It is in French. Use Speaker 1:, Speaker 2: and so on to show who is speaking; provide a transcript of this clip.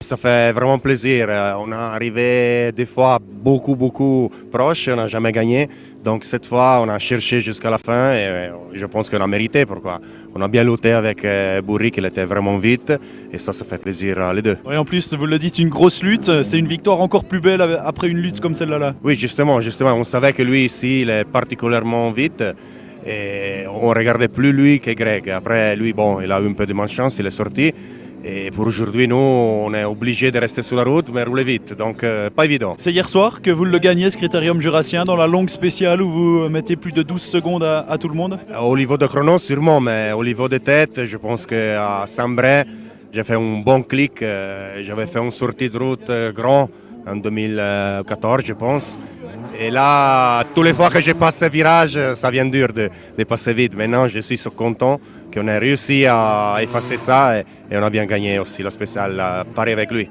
Speaker 1: ça fait vraiment plaisir. On est arrivé des fois beaucoup proche, on n'a jamais gagné. Donc cette fois, on a cherché jusqu'à la fin et je pense qu'on a mérité. Pourquoi? On a bien lutté avec Bourric, il était vraiment vite et ça fait plaisir les deux.
Speaker 2: Ouais, en plus, vous le dites, une grosse lutte. C'est une victoire encore plus belle après une lutte comme celle-là.
Speaker 1: Oui, justement, on savait que lui ici, il est particulièrement vite. Et on regardait plus lui que Greg. Après, lui, bon, il a eu un peu de malchance, il est sorti. Et pour aujourd'hui, nous, on est obligé de rester sur la route, mais rouler vite. Donc, pas évident.
Speaker 2: C'est hier soir que vous le gagnez, ce Critérium jurassien, dans la longue spéciale où vous mettez plus de 12 secondes à tout le monde.
Speaker 1: Au niveau de chrono, sûrement, mais au niveau de tête, je pense qu'à Saint-Bray, j'ai fait un bon clic. J'avais fait une sortie de route grand en 2014, je pense. Et là, toutes les fois que je passe ce virage, ça vient dur de passer vite. Maintenant, je suis content qu'on ait réussi à effacer ça et on a bien gagné aussi la spéciale, pareil avec lui.